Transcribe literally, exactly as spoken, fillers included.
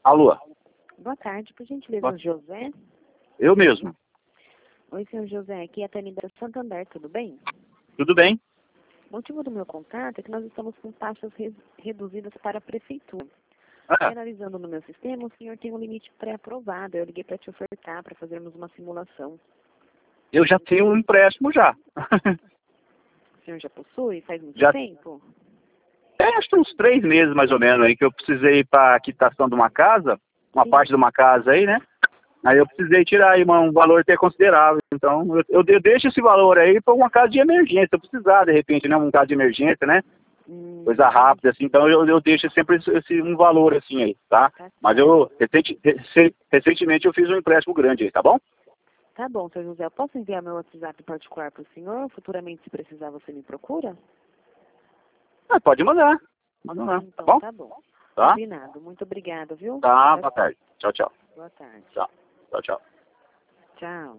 Alô? Boa tarde, por gentileza, Boa... o José. Eu mesmo. Oi, senhor José, aqui é a Tânia da Santander, tudo bem? Tudo bem? O motivo do meu contato é que nós estamos com taxas re reduzidas para a prefeitura. Ah, E analisando no meu sistema, o senhor tem um limite pré-aprovado. Eu liguei para te ofertar, para fazermos uma simulação. eu já tenho um empréstimo já. O senhor já possui? Faz muito já tempo? É, acho que uns três meses mais ou menos aí que eu precisei para a quitação de uma casa, uma Sim. parte de uma casa aí, né? Aí eu precisei tirar aí uma, um valor até considerável. Então, eu, eu de- deixo esse valor aí para uma casa de emergência. Se eu precisar, de repente, né? Um caso de emergência, né? Hum, Coisa rápida, assim. Então, eu, eu deixo sempre esse, esse um valor, assim, aí, tá? tá Mas certo. eu, recente, rece- recentemente, eu fiz um empréstimo grande aí, tá bom? Tá bom, senhor José. Eu posso enviar meu WhatsApp particular para o senhor? Futuramente, se precisar, você me procura? Ah, pode mandar. Manda lá, tá Então, bom? tá bom. Tá? Combinado. Muito obrigada, viu? Tá, Tá boa tarde. certo. Tchau, tchau. Boa tarde. Tchau, tchau, tchau. Tchau.